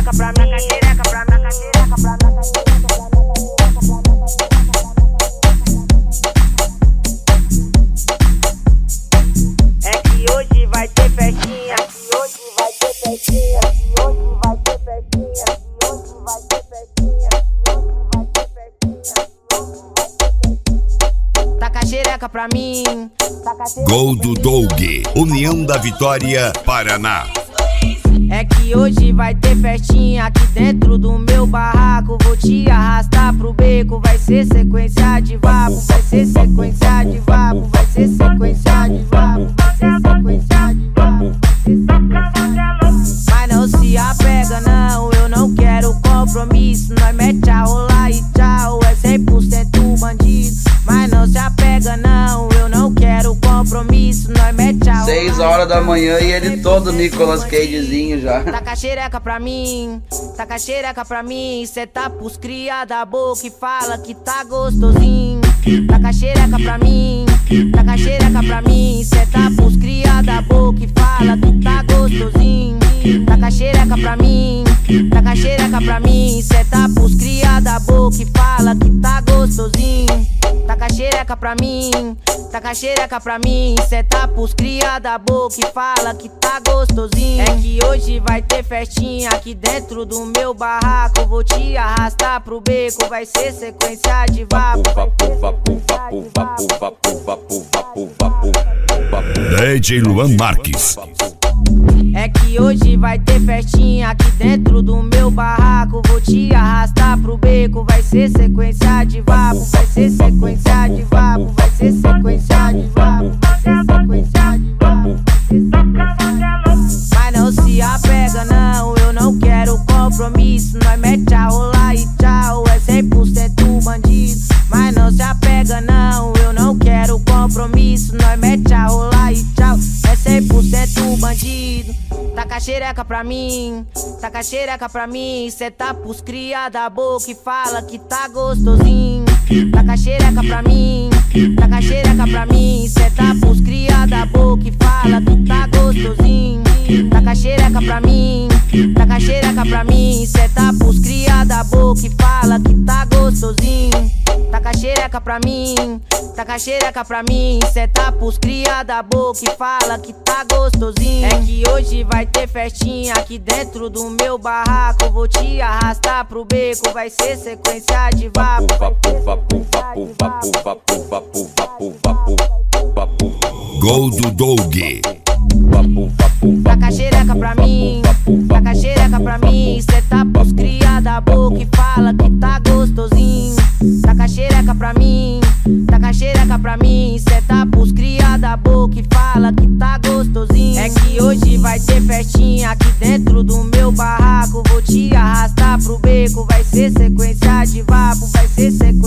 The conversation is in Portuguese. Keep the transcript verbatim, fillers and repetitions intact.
xereca pra mim, taca xereca pra mim, taca xereca pra mim. É que hoje vai ter festinha, que hoje vai ter festinha, que hoje vai ter festinha, que hoje vai ter festinha, que hoje vai ter festinha, que hoje vai ter festinha. Taca xereca pra mim. Gol do Doug, União da Vitória, Paraná. É que hoje vai ter festinha aqui dentro do meu barraco. Vou te arrastar pro beco, vai ser sequência de vapo, vai ser sequência de vapo, vai ser sequência de vapo, vai ser sequência de vapo, vai ser sequência de vapo. Mas não se apega não, eu não quero compromisso. Nós mete a rolar e tchau, é cem por cento bandido. Mas não se apega não, eu não quero compromisso. Nós mete a rolar. Seis horas da manhã e ele todo Nicolas Cagezinho já. Taca xereca pra mim, taca xereca pra mim. Cê tá pros cria da boca e fala que tá gostosinho. Taca xereca pra mim, taca xereca pra mim. Cê tá pros cria da boca e fala que tá gostosinho. Taca xereca pra mim, taca xereca pra mim. Cê tá pros cria da boca e fala que tá gostosinho. Taca xereca pra mim, taca xereca pra mim. Cê tá pros cria da boca e fala que tá gostosinho. É que hoje vai ter festinha aqui dentro do meu barraco. Vou te arrastar pro beco, vai ser sequência de vapo. D J Luan Marques. É que hoje vai ter festinha aqui dentro do meu barraco. Vou te arrastar pro beco, vai ser sequência de vapo, vai ser sequência de vapo, vai ser sequência de vapo, vai ser sequência de vapo, vai ser sequência de vapo. Mas não se apega não, eu não quero compromisso. Nós mete a rolar e tchau, é cem por cento bandido. Mas não se apega não, eu não quero compromisso. Nós mete a rolar e tchau, é cem por cento bandido. Taca xereca pra mim, taca xereca pra mim. Cê tá pros cria da boca e fala que tá gostosinho. Taca xereca pra mim, taca xereca pra mim. Cê tá pros cria da boca e fala que tá gostosinho. Taca xereca pra mim, taca xereca pra mim. Cê tá pros cria da boca e fala que tá gostosinho. Taca xereca pra mim, taca xereca pra mim. Cê tá pros cria da boca e fala que tá gostosinho. É que hoje vai ter festinha aqui dentro do meu barraco. Vou te arrastar pro beco, vai ser sequência de vapo. Gol do Doug. Taca xereca pra mim, taca xereca pra mim. Cê tá pros cria da boca e fala que tá gostosinho. Taca xereca pra mim, taca xereca pra mim. Cê tá pros cria da boca e fala que tá gostosinho. É que hoje vai ter festinha aqui dentro do meu barraco. Vou te arrastar pro beco, vai ser sequência de vapo, vai ser sequência